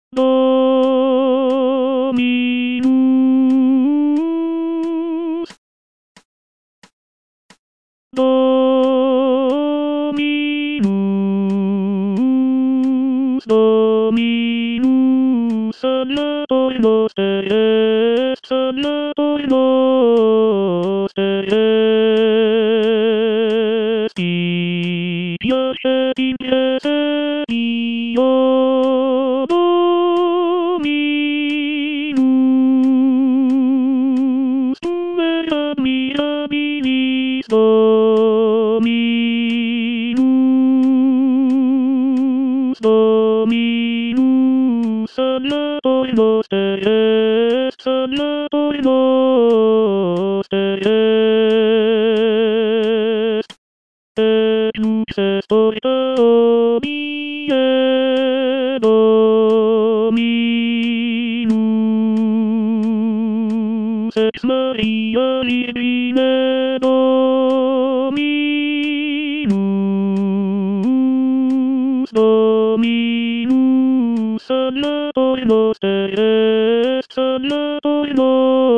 Dominus, Dominus, Dominus, Salvator noster est, Salvator noster est, qui piacet in esse Dio Dominus, tuve admirabilis Dominus, Dominus, Salvator noster est, Salvator noster est, et lux est orta omnie Dominus, ex Maria Virgine Dominus, Dominus, Salvator noster est, Salvator noster